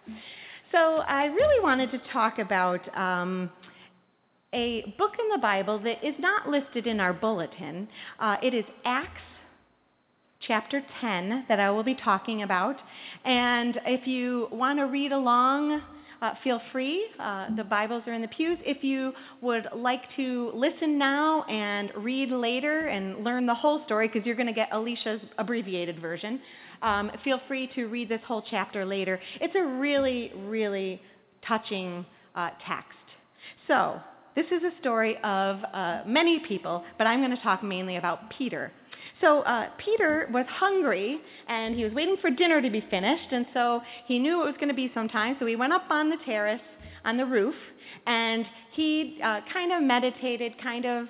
So I really wanted to talk about a book in the Bible that is not listed in our bulletin. It is Acts chapter 10 that I will be talking about. And if you want to read along, feel free. The Bibles are in the pews. If you would like to listen now and read later and learn the whole story, because you're going to get Alicia's abbreviated version, feel free to read this whole chapter later. It's a really, really touching text. So this is a story of many people, but I'm going to talk mainly about Peter. So Peter was hungry, and he was waiting for dinner to be finished, and so he knew it was going to be some time, so he went up on the terrace, on the roof, and he kind of meditated, kind of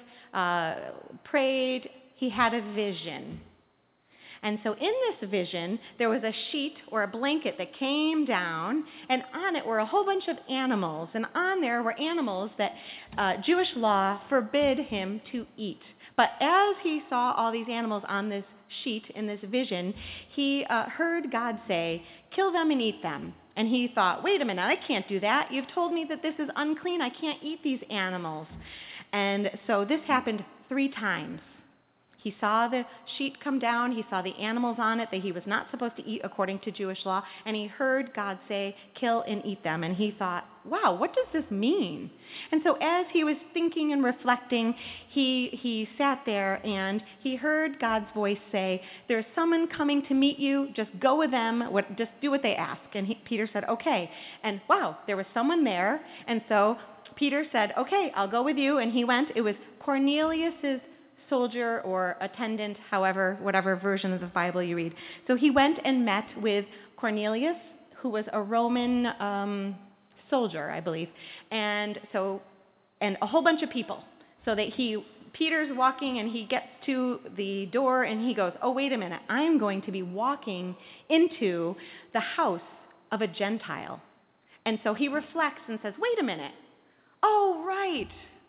prayed. He had a vision. And so in this vision, there was a sheet or a blanket that came down, and on it were a whole bunch of animals, and on there were animals that Jewish law forbid him to eat. But as he saw all these animals on this sheet in this vision, he heard God say, "Kill them and eat them." And he thought, "Wait a minute, I can't do that. You've told me that this is unclean. I can't eat these animals." And so this happened 3 times. He saw the sheet come down, he saw the animals on it that he was not supposed to eat according to Jewish law, and he heard God say, "Kill and eat them." And he thought, wow, what does this mean? And so as he was thinking and reflecting, he sat there and he heard God's voice say, "There's someone coming to meet you, just go with them, just do what they ask." And Peter said, "Okay." And wow, there was someone there, and so Peter said, "Okay, I'll go with you." And he went. It was Cornelius's soldier or attendant, however, whatever version of the Bible you read. So he went and met with Cornelius, who was a Roman soldier, I believe, and a whole bunch of people. So that Peter's walking and he gets to the door and he goes, "Oh, wait a minute, I'm going to be walking into the house of a Gentile." And so he reflects and says, "Wait a minute, oh, right.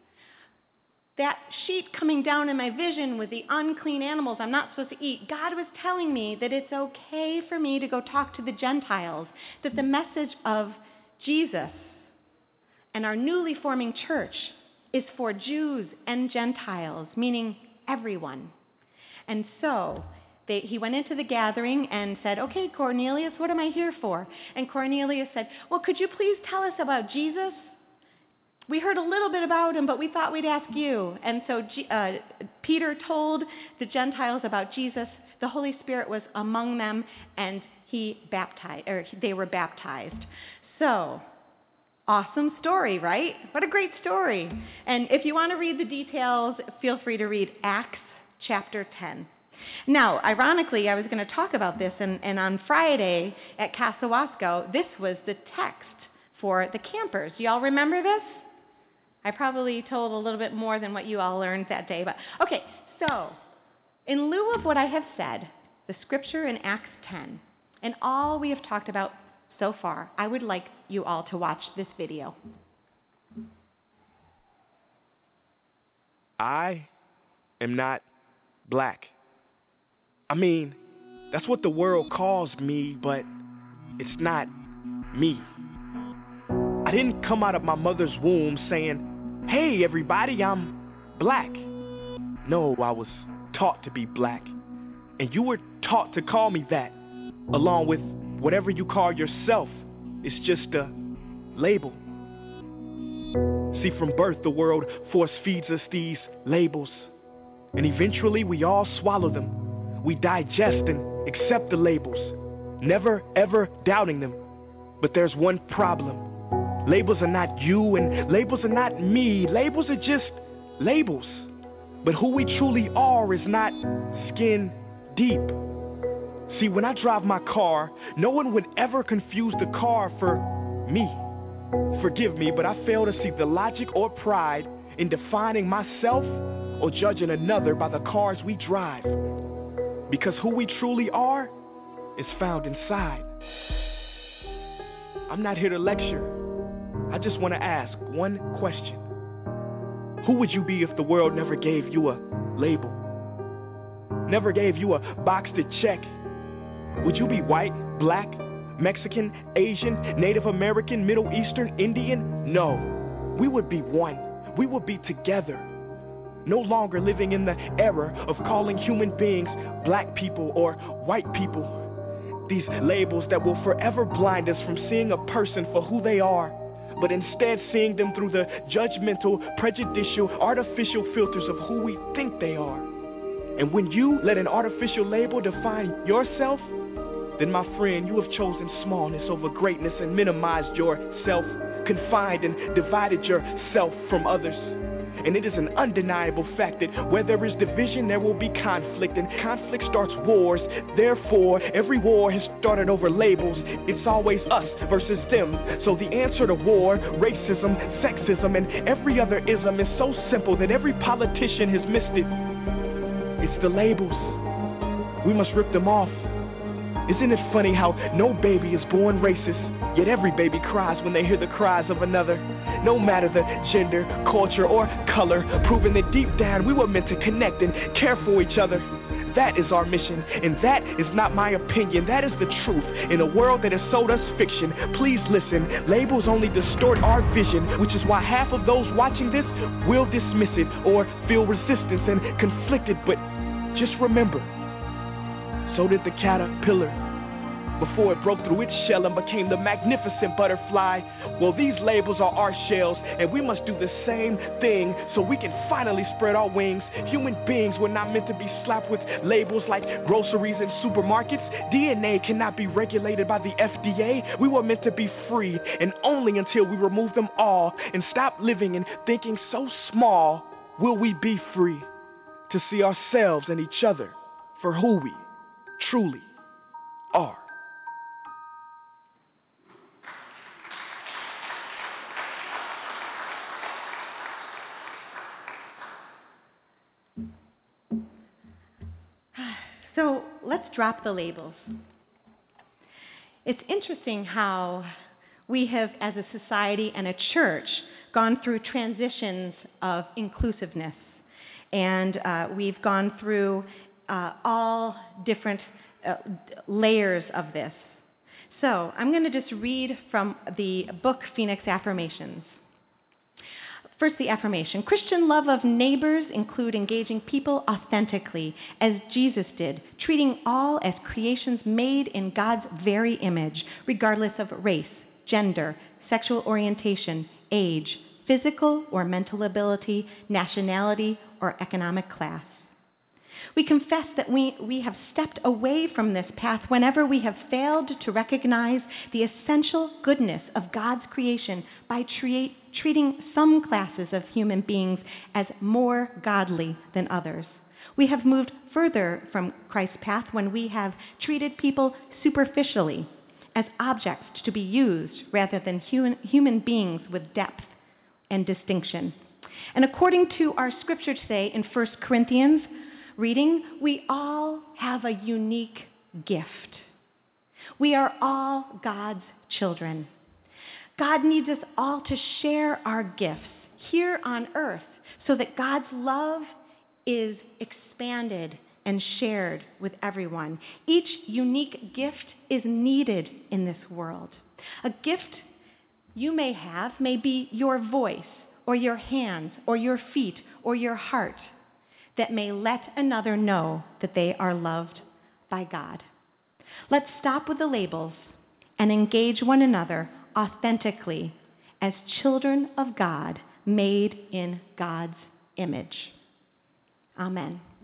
That sheet coming down in my vision with the unclean animals I'm not supposed to eat, God was telling me that it's okay for me to go talk to the Gentiles, that the message of Jesus and our newly forming church is for Jews and Gentiles, meaning everyone." And so he went into the gathering and said, "Okay, Cornelius, what am I here for?" And Cornelius said, "Well, could you please tell us about Jesus? We heard a little bit about him, but we thought we'd ask you." And so Peter told the Gentiles about Jesus. The Holy Spirit was among them, and they were baptized. So, awesome story, right? What a great story. And if you want to read the details, feel free to read Acts chapter 10. Now, ironically, I was going to talk about this, and on Friday at Casa Wasco, this was the text for the campers. Do y'all remember this? I probably told a little bit more than what you all learned that day. But okay, so in lieu of what I have said, the scripture in Acts 10, and all we have talked about so far, I would like you all to watch this video. I am not black. I mean, that's what the world calls me, but it's not me. I didn't come out of my mother's womb saying, "Hey, everybody, I'm black." No, I was taught to be black. And you were taught to call me that, along with whatever you call yourself. It's just a label. See, from birth, the world force feeds us these labels. And eventually, we all swallow them. We digest and accept the labels, never, ever doubting them. But there's one problem. Labels are not you, and labels are not me. Labels are just labels. But who we truly are is not skin deep. See, when I drive my car, no one would ever confuse the car for me. Forgive me, but I fail to see the logic or pride in defining myself or judging another by the cars we drive. Because who we truly are is found inside. I'm not here to lecture. I just want to ask one question. Who would you be if the world never gave you a label? Never gave you a box to check? Would you be white, black, Mexican, Asian, Native American, Middle Eastern, Indian? No. We would be one. We would be together. No longer living in the era of calling human beings black people or white people. These labels that will forever blind us from seeing a person for who they are, but instead seeing them through the judgmental, prejudicial, artificial filters of who we think they are. And when you let an artificial label define yourself, then my friend, you have chosen smallness over greatness and minimized yourself, confined and divided yourself from others. And it is an undeniable fact that where there is division, there will be conflict, and conflict starts wars. Therefore, every war has started over labels. It's always us versus them. So the answer to war, racism, sexism, and every other ism is so simple that every politician has missed it. It's the labels. We must rip them off. Isn't it funny how no baby is born racist, yet every baby cries when they hear the cries of another? No matter the gender, culture, or color, proving that deep down we were meant to connect and care for each other. That is our mission, and that is not my opinion. That is the truth. In a world that has sold us fiction, please listen. Labels only distort our vision, which is why half of those watching this will dismiss it or feel resistance and conflicted. But just remember, so did the caterpillar before it broke through its shell and became the magnificent butterfly. Well, these labels are our shells, and we must do the same thing so we can finally spread our wings. Human beings were not meant to be slapped with labels like groceries and supermarkets. DNA cannot be regulated by the FDA. We were meant to be free, and only until we remove them all and stop living and thinking so small will we be free to see ourselves and each other for who we truly are. So let's drop the labels. It's interesting how we have, as a society and a church, gone through transitions of inclusiveness. And we've gone through all different layers of this. So I'm going to just read from the book Phoenix Affirmations. First, the affirmation. Christian love of neighbors include engaging people authentically, as Jesus did, treating all as creations made in God's very image, regardless of race, gender, sexual orientation, age, physical or mental ability, nationality, or economic class. We confess that we have stepped away from this path whenever we have failed to recognize the essential goodness of God's creation by treating some classes of human beings as more godly than others. We have moved further from Christ's path when we have treated people superficially as objects to be used rather than human beings with depth and distinction. And according to our scripture today in 1 Corinthians, reading, we all have a unique gift. We are all God's children. God needs us all to share our gifts here on earth so that God's love is expanded and shared with everyone. Each unique gift is needed in this world. A gift you may have may be your voice or your hands or your feet or your heart that may let another know that they are loved by God. Let's stop with the labels and engage one another authentically as children of God made in God's image. Amen.